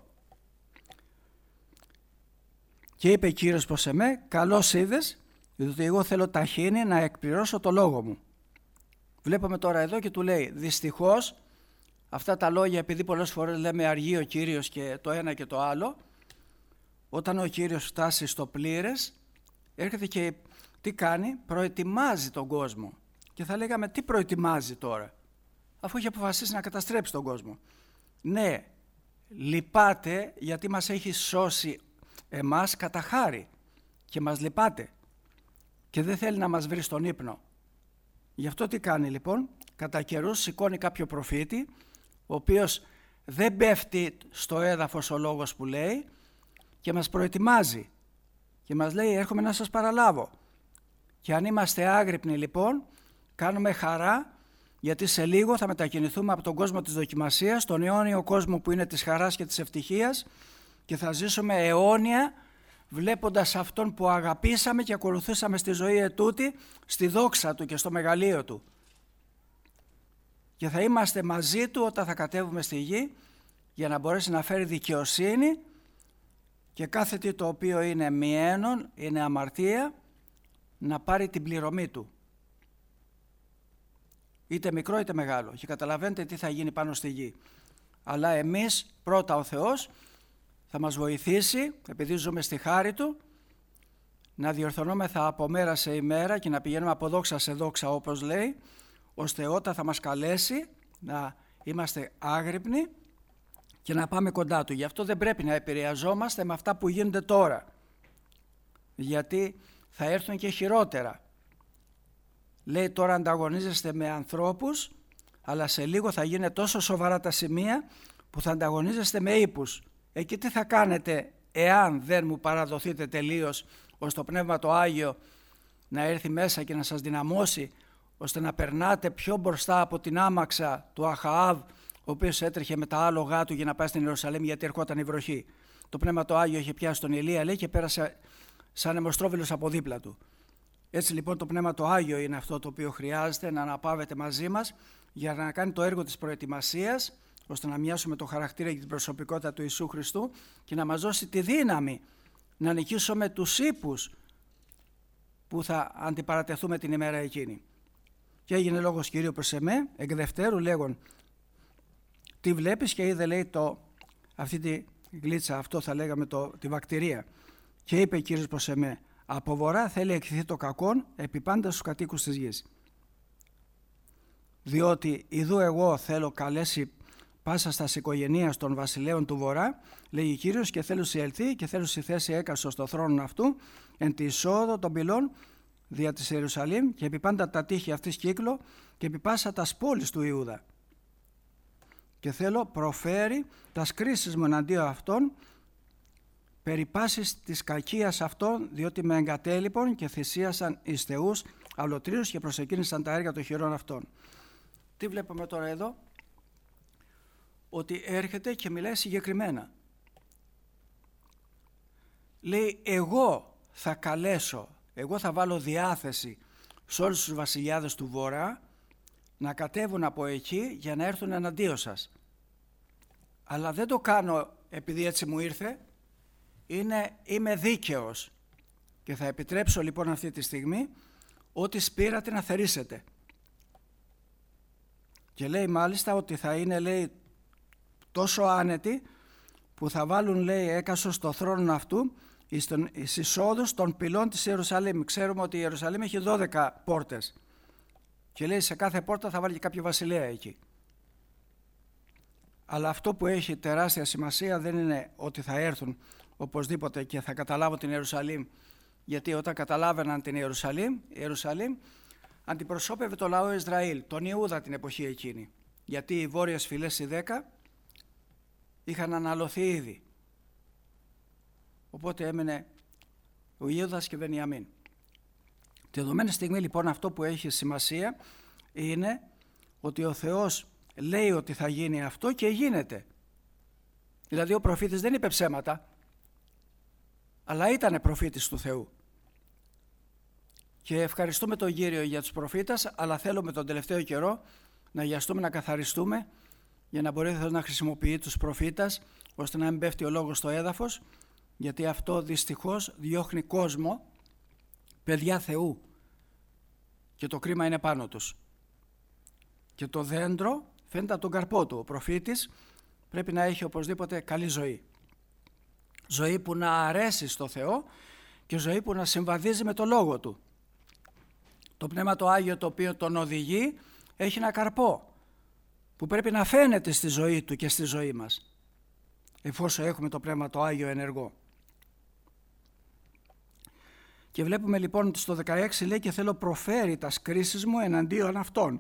Και είπε Κύριος προς εμέ, καλώς είδες, διότι εγώ θέλω ταχύνη να εκπληρώσω το λόγο μου. Βλέπουμε τώρα εδώ και του λέει, δυστυχώς, αυτά τα λόγια, επειδή πολλές φορές λέμε αργεί ο Κύριος και το ένα και το άλλο, όταν ο Κύριος φτάσει στο πλήρες, έρχεται και τι κάνει? Προετοιμάζει τον κόσμο. Και θα λέγαμε, τι προετοιμάζει τώρα, αφού έχει αποφασίσει να καταστρέψει τον κόσμο? Ναι, λυπάται γιατί μας έχει σώσει εμάς κατά χάρη και μας λυπάται και δεν θέλει να μας βρει στον ύπνο. Γι' αυτό τι κάνει λοιπόν? Κατά καιρούς σηκώνει κάποιο προφήτη, ο οποίος δεν πέφτει στο έδαφος ο λόγος που λέει και μας προετοιμάζει και μας λέει, έρχομαι να σας παραλάβω. Και αν είμαστε άγρυπνοι λοιπόν, κάνουμε χαρά, γιατί σε λίγο θα μετακινηθούμε από τον κόσμο της δοκιμασίας στον αιώνιο κόσμο που είναι της χαράς και της ευτυχίας και θα ζήσουμε αιώνια βλέποντας αυτόν που αγαπήσαμε και ακολουθήσαμε στη ζωή ετούτη, στη δόξα του και στο μεγαλείο του. Και θα είμαστε μαζί του όταν θα κατέβουμε στη γη για να μπορέσει να φέρει δικαιοσύνη και κάθε τι το οποίο είναι μιένον, είναι αμαρτία, να πάρει την πληρωμή του. Είτε μικρό είτε μεγάλο. Και καταλαβαίνετε τι θα γίνει πάνω στη γη. Αλλά εμείς πρώτα ο Θεός θα μας βοηθήσει, επειδή ζούμε στη χάρη Του, να διορθωνόμεθα από μέρα σε ημέρα και να πηγαίνουμε από δόξα σε δόξα, όπως λέει, ώστε όταν θα μας καλέσει να είμαστε άγρυπνοι και να πάμε κοντά Του. Γι' αυτό δεν πρέπει να επηρεαζόμαστε με αυτά που γίνονται τώρα, γιατί θα έρθουν και χειρότερα. Λέει τώρα ανταγωνίζεστε με ανθρώπους, αλλά σε λίγο θα γίνει τόσο σοβαρά τα σημεία που θα ανταγωνίζεστε με ύπους. Εκεί τι θα κάνετε εάν δεν μου παραδοθείτε τελείως, ώστε το Πνεύμα το Άγιο να έρθει μέσα και να σας δυναμώσει, ώστε να περνάτε πιο μπροστά από την άμαξα του Αχαάβ, ο οποίος έτρεχε με τα άλογά του για να πάει στην Ιερουσαλήμ γιατί ερχόταν η βροχή. Το Πνεύμα το Άγιο είχε πιάσει τον Ηλία, λέει, και πέρασε σαν αιμοστρόβιλος από δίπλα του. Έτσι λοιπόν το Πνεύμα το Άγιο είναι αυτό το οποίο χρειάζεται να αναπαύεται μαζί μας για να κάνει το έργο της προετοιμασίας, ώστε να μοιάσουμε το χαρακτήρα και την προσωπικότητα του Ιησού Χριστού και να μας δώσει τη δύναμη να νικήσουμε τους ύπους που θα αντιπαρατεθούμε την ημέρα εκείνη. Και έγινε λόγος Κυρίου προς εμέ, εκ δευτέρου λέγον, τι βλέπεις, και είδε, λέει, το, αυτή τη γλίτσα, αυτό θα λέγαμε το, τη βακτηρία. Και είπε Κύριος προς εμέ, από βορρά θέλει εκχυθεί το κακόν επί πάντα στους κατοίκους της γης. Διότι ιδού εγώ θέλω καλέσει πάσα στας οικογενείας των βασιλέων του βορρά, λέγει Κύριος, και θέλω συελθεί και θέλω στη θέση έκαστο στο θρόνο αυτού, εν τη εισόδο των πυλών δια της Ιερουσαλήμ και επί πάντα τα τείχη αυτής κύκλο και επί πάσα τας πόλεις του Ιούδα. Και θέλω προφέρει τας κρίσεις μου εναντίον αυτών, περί πάσης της κακίας αυτών, διότι με εγκατέλειπον και θυσίασαν εις θεούς αλλοτρίους και προσεκίνησαν τα έργα των χειρών αυτών. Τι βλέπουμε τώρα εδώ? Ότι έρχεται και μιλάει συγκεκριμένα. Λέει, εγώ θα καλέσω, εγώ θα βάλω διάθεση σε όλους τους βασιλιάδες του Βορρά να κατέβουν από εκεί για να έρθουν εναντίον σας. Αλλά δεν το κάνω επειδή έτσι μου ήρθε, είναι, είμαι δίκαιος και θα επιτρέψω λοιπόν αυτή τη στιγμή ό,τι σπήρατε να θερήσετε. Και λέει μάλιστα ότι θα είναι, λέει, τόσο άνετοι που θα βάλουν, λέει, έκασο στο θρόνο αυτού εις εισόδους των πυλών της Ιερουσαλήμ. Ξέρουμε ότι η Ιερουσαλήμ έχει δώδεκα πόρτες και λέει σε κάθε πόρτα θα βάλει και κάποιο βασιλέα εκεί. Αλλά αυτό που έχει τεράστια σημασία δεν είναι ότι θα έρθουν οπωσδήποτε και θα καταλάβουν την Ιερουσαλήμ, γιατί όταν καταλάβαιναν την Ιερουσαλήμ, η Ιερουσαλήμ αντιπροσώπευε το λαό Ισραήλ, τον Ιούδα την εποχή εκείνη, γιατί οι βόρειες φυλές οι δέκα είχαν αναλωθεί ήδη. Οπότε έμενε ο Ιούδας και Βενιαμίν. Τη δεδομένη στιγμή λοιπόν αυτό που έχει σημασία είναι ότι ο Θεός λέει ότι θα γίνει αυτό και γίνεται. Δηλαδή ο προφήτης δεν είπε ψέματα, αλλά ήταν προφήτης του Θεού. Και ευχαριστούμε τον Κύριο για τους προφήτες, αλλά θέλουμε τον τελευταίο καιρό να αγιαστούμε, να καθαριστούμε, για να μπορεί να χρησιμοποιεί τους προφήτες, ώστε να μην πέφτει ο λόγος στο έδαφος, γιατί αυτό δυστυχώς διώχνει κόσμο, παιδιά Θεού, και το κρίμα είναι πάνω τους. Και το δέντρο φαίνεται από τον καρπό του. Ο προφήτης πρέπει να έχει οπωσδήποτε καλή ζωή. Ζωή που να αρέσει στο Θεό και ζωή που να συμβαδίζει με το λόγο του. Το Πνεύμα το Άγιο το οποίο τον οδηγεί έχει ένα καρπό που πρέπει να φαίνεται στη ζωή του και στη ζωή μας, εφόσον έχουμε το Πνεύμα το Άγιο ενεργό. Και βλέπουμε λοιπόν ότι στο δεκαέξι λέει, και θέλω προφέρει τας κρίσεις μου εναντίον αυτών.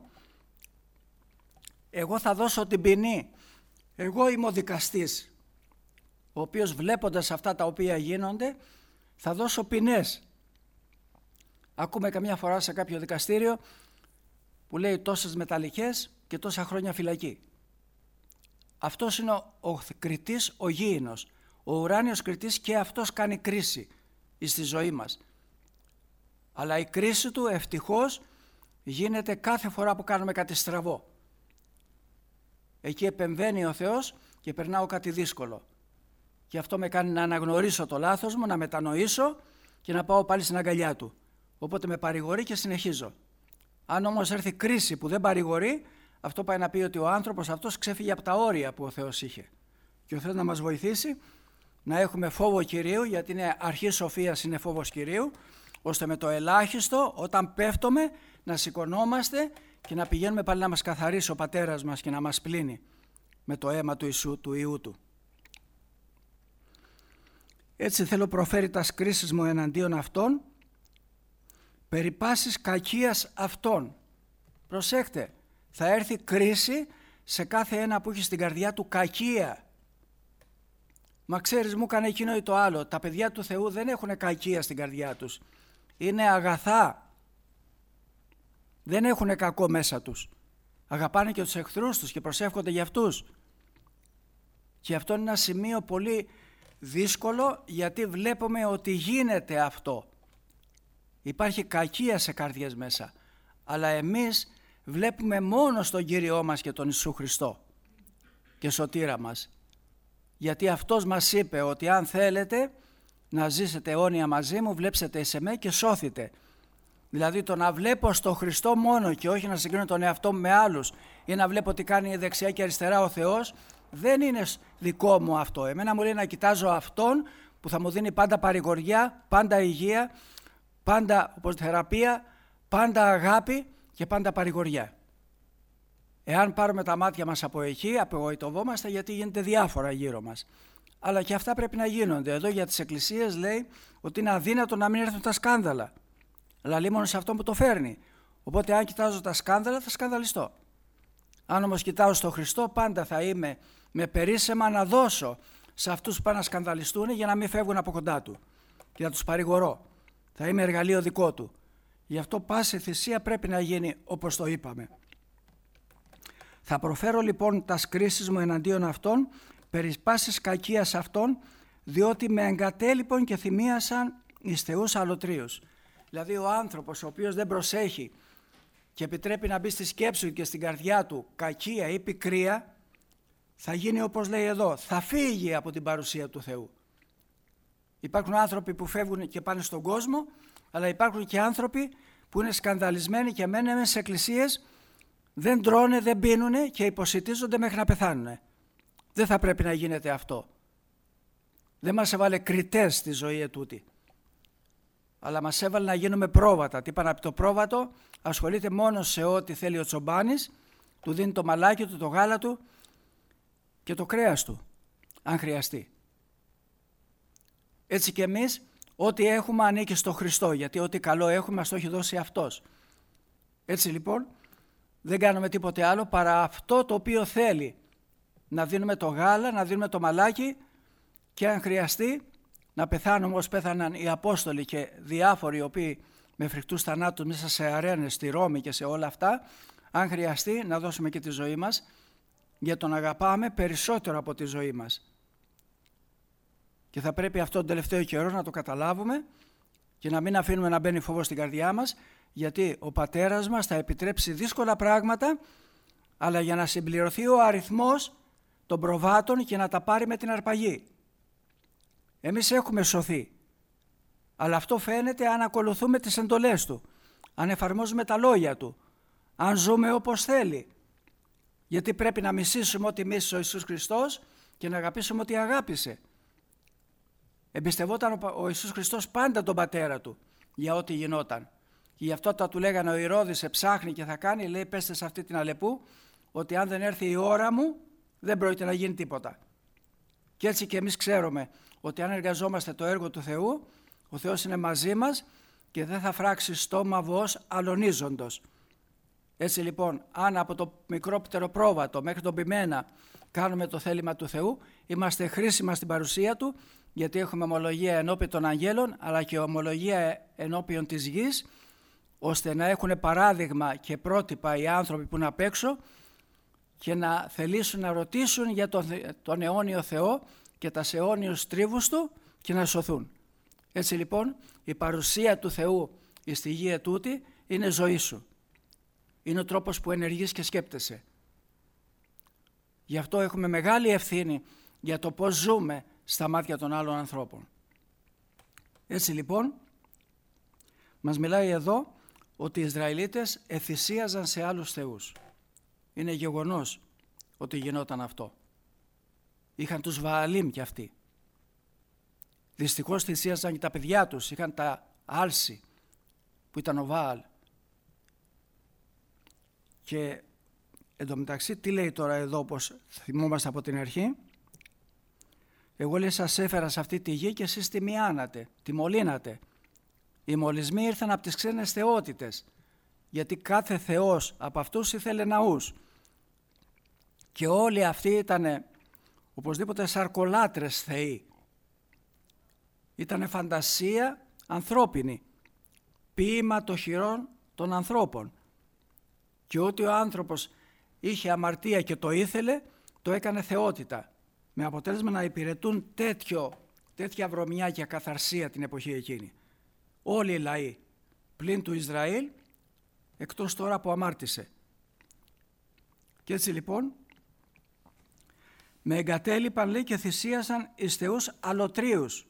Εγώ θα δώσω την ποινή. Εγώ είμαι ο δικαστής, ο οποίος βλέποντας αυτά τα οποία γίνονται θα δώσω ποινές. Ακούμε καμιά φορά σε κάποιο δικαστήριο που λέει τόσες μεταλλικές και τόσα χρόνια φυλακή. Αυτός είναι ο κριτής ο γήινος. Ο ουράνιος κριτής και αυτός κάνει κρίση στη ζωή μας. Αλλά η κρίση του ευτυχώς γίνεται κάθε φορά που κάνουμε κάτι στραβό. Εκεί επεμβαίνει ο Θεός και περνάω κάτι δύσκολο. και αυτό με κάνει να αναγνωρίσω το λάθος μου, να μετανοήσω και να πάω πάλι στην αγκαλιά του. Οπότε με παρηγορεί και συνεχίζω. Αν όμως έρθει κρίση που δεν παρηγορεί, αυτό πάει να πει ότι ο άνθρωπος αυτός ξέφυγε από τα όρια που ο Θεός είχε. Και ο Θεός να μας βοηθήσει να έχουμε φόβο Κυρίου, γιατί είναι αρχή σοφίας, είναι φόβος Κυρίου, ώστε με το ελάχιστο όταν πέφτουμε να σηκωνόμαστε και να πηγαίνουμε πάλι να μας καθαρίσει ο Πατέρας μας και να μας πλύνει με το αίμα του Ιησού, του Υιού Του. Έτσι θέλω προφέρει τας κρίσεις μου εναντίον αυτών, περί πάσης κακίας αυτών. Προσέχτε, θα έρθει κρίση σε κάθε ένα που έχει στην καρδιά του κακία. Μα ξέρεις, μου έκανε εκείνο ή το άλλο. Τα παιδιά του Θεού δεν έχουν κακία στην καρδιά τους. Είναι αγαθά. Δεν έχουν κακό μέσα τους. Αγαπάνε και τους εχθρούς τους και προσεύχονται για αυτούς. Και αυτό είναι ένα σημείο πολύ δύσκολο, γιατί βλέπουμε ότι γίνεται αυτό. Υπάρχει κακία σε καρδιές μέσα. Αλλά εμείς βλέπουμε μόνο στον Κύριό μας και τον Ιησού Χριστό και σωτήρα μας. Γιατί αυτός μας είπε ότι αν θέλετε να ζήσετε αιώνια μαζί μου, βλέψτε σε με και σώθείτε. Δηλαδή το να βλέπω στο Χριστό μόνο και όχι να συγκρίνω τον εαυτό μου με άλλους ή να βλέπω τι κάνει δεξιά και αριστερά ο Θεός, δεν είναι δικό μου αυτό. Εμένα μου λέει να κοιτάζω Αυτόν που θα μου δίνει πάντα παρηγοριά, πάντα υγεία, πάντα θεραπεία, πάντα αγάπη και πάντα παρηγοριά. Εάν πάρουμε τα μάτια μας από εκεί, απογοητευόμαστε γιατί γίνεται διάφορα γύρω μας. Αλλά και αυτά πρέπει να γίνονται. Εδώ για τις εκκλησίες λέει ότι είναι αδύνατο να μην έρθουν τα σκάνδαλα. Αλλά λέει μόνο σε αυτό που το φέρνει. Οπότε αν κοιτάζω τα σκάνδαλα θα σκανδαλιστώ. Αν όμως κοιτάω στο Χριστό, πάντα θα είμαι με περίσσεμα να δώσω σε αυτούς που πάνε να σκανδαλιστούν για να μην φεύγουν από κοντά του. Και να τους παρηγορώ. Θα είμαι εργαλείο δικό του. Γι' αυτό πάση θυσία πρέπει να γίνει όπως το είπαμε. Θα προφέρω λοιπόν τας κρίσεις μου εναντίον αυτών, περί πάσης κακίας αυτών, διότι με εγκατέλειπον και θυμίασαν εις θεούς αλωτρίους. Δηλαδή ο άνθρωπος ο οποίος δεν προσέχει και επιτρέπει να μπει στη σκέψη του και στην καρδιά του κακία ή πικρία, θα γίνει όπως λέει εδώ, θα φύγει από την παρουσία του Θεού. Υπάρχουν άνθρωποι που φεύγουν και πάνε στον κόσμο, αλλά υπάρχουν και άνθρωποι που είναι σκανδαλισμένοι και μένουν μέσα σε εκκλησίες, δεν τρώνε, δεν πίνουνε και υποσιτίζονται μέχρι να πεθάνουνε. Δεν θα πρέπει να γίνεται αυτό. Δεν μας έβαλε κριτές στη ζωή ετούτη. Αλλά μας έβαλε να γίνουμε πρόβατα. Τι είπαν από το πρόβατο, ασχολείται μόνο σε ό,τι θέλει ο τσομπάνης, του δίνει το μαλάκι του, το γάλα του και το κρέας του, αν χρειαστεί. Έτσι και εμείς, ό,τι έχουμε ανήκει στο Χριστό, γιατί ό,τι καλό έχουμε μας το έχει δώσει Αυτός. Έτσι λοιπόν, δεν κάνουμε τίποτε άλλο παρά αυτό το οποίο θέλει. Να δίνουμε το γάλα, να δίνουμε το μαλάκι και αν χρειαστεί να πεθάνουμε όπως πέθαναν οι Απόστολοι και διάφοροι οι οποίοι με φρικτούς θανάτους μέσα σε αρένες στη Ρώμη και σε όλα αυτά, αν χρειαστεί να δώσουμε και τη ζωή μας, για τον αγαπάμε περισσότερο από τη ζωή μας. Και θα πρέπει αυτό τον τελευταίο καιρό να το καταλάβουμε και να μην αφήνουμε να μπαίνει φόβος στην καρδιά μας, γιατί ο Πατέρας μας θα επιτρέψει δύσκολα πράγματα, αλλά για να συμπληρωθεί ο αριθμός των προβάτων και να τα πάρει με την αρπαγή. Εμείς έχουμε σωθεί, αλλά αυτό φαίνεται αν ακολουθούμε τις εντολές Του, αν εφαρμόζουμε τα λόγια Του, αν ζούμε όπως θέλει. Γιατί πρέπει να μισήσουμε ό,τι μίσησε ο Ιησούς Χριστός και να αγαπήσουμε ό,τι αγάπησε. Εμπιστευόταν ο Ιησούς Χριστός πάντα τον Πατέρα Του για ό,τι γινόταν. Και γι' αυτό τα του λέγανε ο Ηρώδης σε ψάχνει και θα κάνει, λέει πέστε σε αυτή την Αλεπού, ότι αν δεν έρθει η ώρα μου δεν πρόκειται να γίνει τίποτα. Και έτσι και εμείς ξέρουμε ότι αν εργαζόμαστε το έργο του Θεού, ο Θεός είναι μαζί μας και δεν θα φράξει στόμα βος αλωνίζοντος. Έτσι λοιπόν, αν από το μικρό πτεροπρόβατο μέχρι τον ποιμένα κάνουμε το θέλημα του Θεού, είμαστε χρήσιμα στην παρουσία Του, γιατί έχουμε ομολογία ενώπιον των αγγέλων, αλλά και ομολογία ενώπιον της γης, ώστε να έχουν παράδειγμα και πρότυπα οι άνθρωποι που είναι απ' έξω και να θελήσουν να ρωτήσουν για τον, τον αιώνιο Θεό και τα αιώνιους τρίβους Του και να σωθούν. Έτσι λοιπόν η παρουσία του Θεού στη γη ετούτη είναι ζωή σου. Είναι ο τρόπος που ενεργείς και σκέπτεσαι. Γι' αυτό έχουμε μεγάλη ευθύνη για το πώς ζούμε στα μάτια των άλλων ανθρώπων. Έτσι λοιπόν, μας μιλάει εδώ ότι οι Ισραηλίτες εθυσίαζαν σε άλλους θεούς. Είναι γεγονός ότι γινόταν αυτό. Είχαν τους Βααλίμ κι αυτοί. Δυστυχώς θυσίαζαν και τα παιδιά τους. Είχαν τα Άλση που ήταν ο Βαάλ. Και εντωμεταξύ τι λέει τώρα εδώ, όπως θυμόμαστε από την αρχή? Εγώ λέει σας έφερα σε αυτή τη γη και εσείς τη μιάνατε, τη μολύνατε. Οι μολυσμοί ήρθαν από τις ξένες θεότητες, γιατί κάθε θεός από αυτούς ήθελε ναούς. Και όλοι αυτοί ήταν οπωσδήποτε σαρκολάτρες θεοί. Ήτανε φαντασία ανθρώπινη, ποίημα των χειρών των ανθρώπων. Και ό,τι ο άνθρωπος είχε αμαρτία και το ήθελε, το έκανε θεότητα. Με αποτέλεσμα να υπηρετούν τέτοιο, τέτοια βρωμιά και ακαθαρσία την εποχή εκείνη. Όλοι οι λαοί, πλην του Ισραήλ, εκτός τώρα που αμάρτησε. Και έτσι λοιπόν, με εγκατέλειπαν λέει και θυσίασαν εις θεούς αλωτρίους.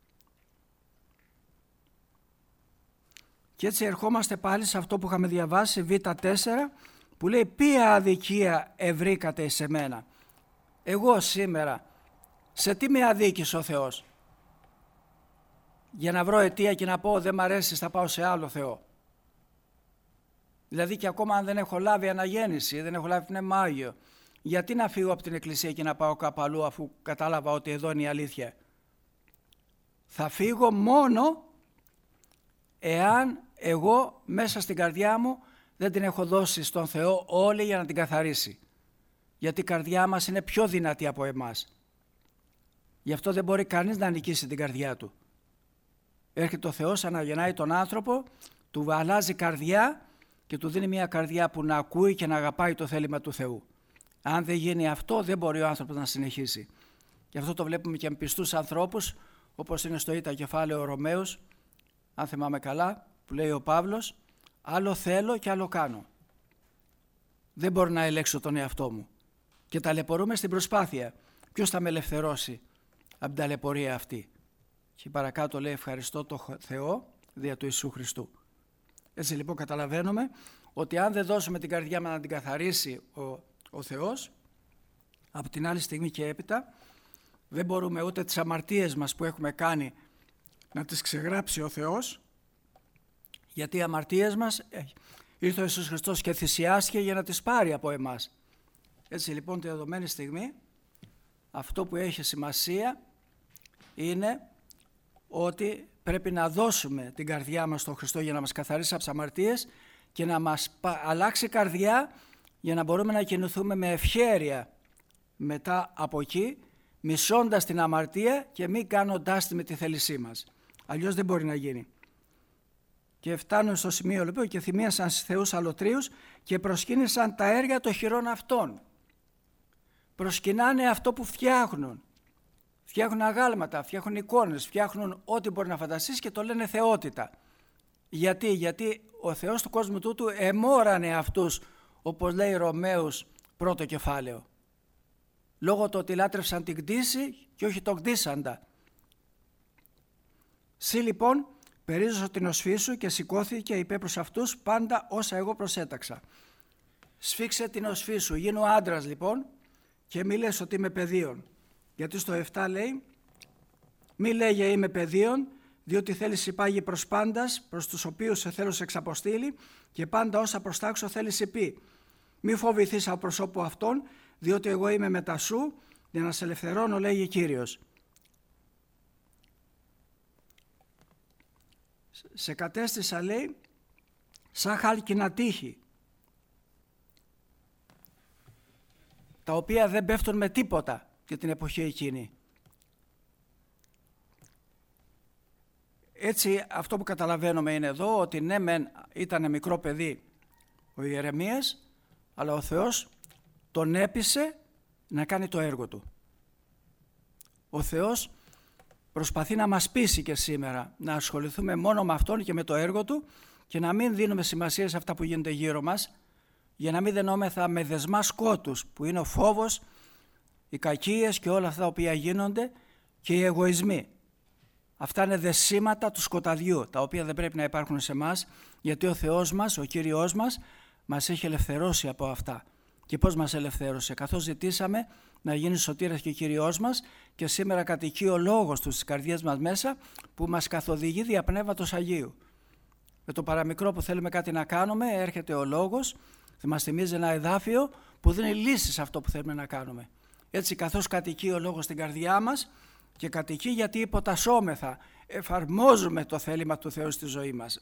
Και έτσι ερχόμαστε πάλι σε αυτό που είχαμε διαβάσει, Β τέσσερα, που λέει ποια αδικία ευρήκατε εις εμένα. Εγώ σήμερα, σε τι με αδίκησε ο Θεός? Για να βρω αιτία και να πω δεν μ' αρέσει, θα πάω σε άλλο Θεό. Δηλαδή και ακόμα αν δεν έχω λάβει αναγέννηση, δεν έχω λάβει πνεύμα Άγιο, γιατί να φύγω από την εκκλησία και να πάω κάπου αλλού αφού κατάλαβα ότι εδώ είναι η αλήθεια? Θα φύγω μόνο εάν εγώ μέσα στην καρδιά μου δεν την έχω δώσει στον Θεό όλη για να την καθαρίσει. Γιατί η καρδιά μας είναι πιο δυνατή από εμάς. Γι' αυτό δεν μπορεί κανείς να νικήσει την καρδιά του. Έρχεται ο Θεός, αναγεννάει τον άνθρωπο, του αλλάζει καρδιά και του δίνει μια καρδιά που να ακούει και να αγαπάει το θέλημα του Θεού. Αν δεν γίνει αυτό, δεν μπορεί ο άνθρωπος να συνεχίσει. Γι' αυτό το βλέπουμε και με πιστούς ανθρώπους, όπως είναι στο Ήτα κεφάλαιο Ρωμαίους, αν θυμάμαι καλά, που λέει ο Παύλος, άλλο θέλω και άλλο κάνω. Δεν μπορώ να ελέγξω τον εαυτό μου. Και ταλαιπωρούμε στην προσπάθεια. Ποιος θα με ελευθερώσει από την ταλαιπωρία αυτή? Και παρακάτω λέει ευχαριστώ το Θεό δια του Ιησού Χριστού. Έτσι λοιπόν καταλαβαίνουμε ότι αν δεν δώσουμε την καρδιά μας να την καθαρίσει ο, ο Θεός, από την άλλη στιγμή και έπειτα δεν μπορούμε ούτε τις αμαρτίες μας που έχουμε κάνει να τις ξεγράψει ο Θεός, γιατί οι αμαρτίες μας ήρθε ο Ιησούς Χριστός και θυσιάστηκε για να τις πάρει από εμάς. Έτσι λοιπόν τη δεδομένη στιγμή αυτό που έχει σημασία είναι ότι πρέπει να δώσουμε την καρδιά μας στον Χριστό για να μας καθαρίσει από τις αμαρτίες και να μας αλλάξει καρδιά για να μπορούμε να κινηθούμε με ευχέρεια μετά από εκεί, μισώντας την αμαρτία και μη κάνοντάς τη με τη θέλησή μας. Αλλιώς δεν μπορεί να γίνει. Και φτάνουν στο σημείο λοιπόν και θυμίασαν στους θεούς αλωτρίους και προσκύνησαν τα έργα των χειρών αυτών. Προσκυνάνε αυτό που φτιάχνουν. Φτιάχνουν αγάλματα, φτιάχνουν εικόνες, φτιάχνουν ό,τι μπορεί να φανταστείς και το λένε θεότητα. Γιατί, γιατί ο Θεός του κόσμου τούτου εμόρανε αυτούς, όπως λέει Ρωμαίους πρώτο κεφάλαιο. Λόγω του ότι λάτρευσαν την κτήση και όχι το κτήσαντα. Συ λοιπόν περίζωσα την οσφή σου και σηκώθηκε και είπε προς αυτούς πάντα όσα εγώ προσέταξα. Σφίξε την οσφή σου, γίνω άντρας λοιπόν και μη λες ότι είμαι παιδίον. Γιατί στο επτά λέει μη λέγε είμαι παιδίον, διότι θέλεις υπάγει προς πάντας, προς τους οποίους σε θέλω σε εξαποστήλει και πάντα όσα προστάξω θέλεις πει. Μη φοβηθείς από προσώπου αυτών, διότι εγώ είμαι μετά σου, για να σε ελευθερώνω, λέγει Κύριος. Σε κατέστησα, λέει, σαν χάλκινα τείχη, τα οποία δεν πέφτουν με τίποτα για την εποχή εκείνη. Έτσι αυτό που καταλαβαίνουμε είναι εδώ ότι ναι μεν ήταν μικρό παιδί ο Ιερεμίας, αλλά ο Θεός τον έπεισε να κάνει το έργο του. Ο Θεός προσπαθεί να μας πείσει και σήμερα να ασχοληθούμε μόνο με Αυτόν και με το έργο Του και να μην δίνουμε σημασία σε αυτά που γίνονται γύρω μας, για να μην δενόμεθα με δεσμά σκότους που είναι ο φόβος, οι κακίες και όλα αυτά τα οποία γίνονται και οι εγωισμοί. Αυτά είναι δεσίματα του σκοταδιού, τα οποία δεν πρέπει να υπάρχουν σε εμάς, γιατί ο Θεός μας, ο Κύριος μας, μας έχει ελευθερώσει από αυτά. Και πώς μας ελευθέρωσε? Καθώς ζητήσαμε να γίνει σωτήρας και Κύριος μας, και σήμερα κατοικεί ο λόγος του στις καρδιές μας μέσα, που μας καθοδηγεί δια Πνεύματος Αγίου. Με το παραμικρό που θέλουμε κάτι να κάνουμε, έρχεται ο λόγος, θα μας θυμίζει ένα εδάφιο που δίνει λύσεις σε αυτό που θέλουμε να κάνουμε. Έτσι, καθώς κατοικεί ο λόγος στην καρδιά μας, και κατοικεί γιατί υποτασσόμεθα, εφαρμόζουμε το θέλημα του Θεού στη ζωή μας.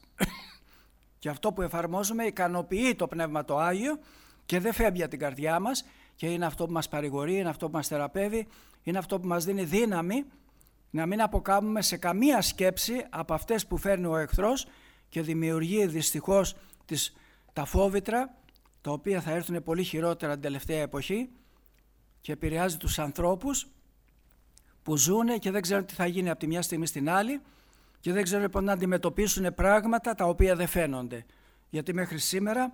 Και αυτό που εφαρμόζουμε ικανοποιεί το Πνεύμα το Άγιο και δεν φεύγει από την καρδιά μας, και είναι αυτό που μας παρηγορεί, είναι αυτό που μας θεραπεύει, είναι αυτό που μας δίνει δύναμη να μην αποκάμουμε σε καμία σκέψη από αυτές που φέρνει ο εχθρός και δημιουργεί δυστυχώς τις, τα φόβητρα, τα οποία θα έρθουν πολύ χειρότερα την τελευταία εποχή και επηρεάζει τους ανθρώπους που ζουν και δεν ξέρουν τι θα γίνει από τη μια στιγμή στην άλλη και δεν ξέρουν πώς να αντιμετωπίσουν πράγματα τα οποία δεν φαίνονται. Γιατί μέχρι σήμερα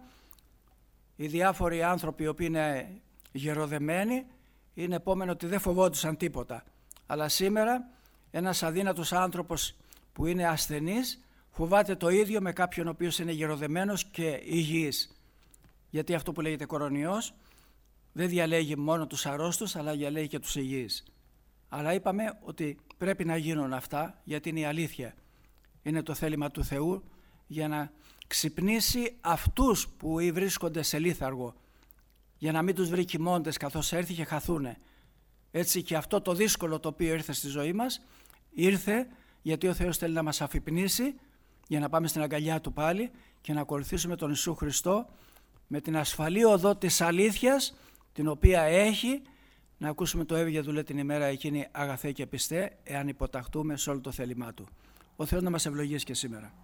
οι διάφοροι άνθρωποι οι οποίοι είναι γεροδεμένοι είναι επόμενο ότι δεν φοβόντουσαν τίποτα. Αλλά σήμερα ένας αδύνατος άνθρωπος που είναι ασθενής φοβάται το ίδιο με κάποιον ο οποίος είναι γεροδεμένος και υγιής. Γιατί αυτό που λέγεται κορονοϊός δεν διαλέγει μόνο τους αρρώστους, αλλά διαλέγει και τους υγιείς. Αλλά είπαμε ότι πρέπει να γίνουν αυτά, γιατί είναι η αλήθεια. Είναι το θέλημα του Θεού για να ξυπνήσει αυτούς που βρίσκονται σε λίθαργο, για να μην τους βρει κοιμώντες καθώς έρθει και χαθούνε. Έτσι και αυτό το δύσκολο το οποίο ήρθε στη ζωή μας, ήρθε γιατί ο Θεός θέλει να μας αφυπνίσει για να πάμε στην αγκαλιά Του πάλι και να ακολουθήσουμε τον Ιησού Χριστό με την ασφαλή οδό της αλήθειας, την οποία έχει, να ακούσουμε το έβγεδουλε την ημέρα εκείνη αγαθέ και πιστέ, εάν υποταχτούμε σε όλο το θέλημά Του. Ο Θεός να μας ευλογήσει και σήμερα.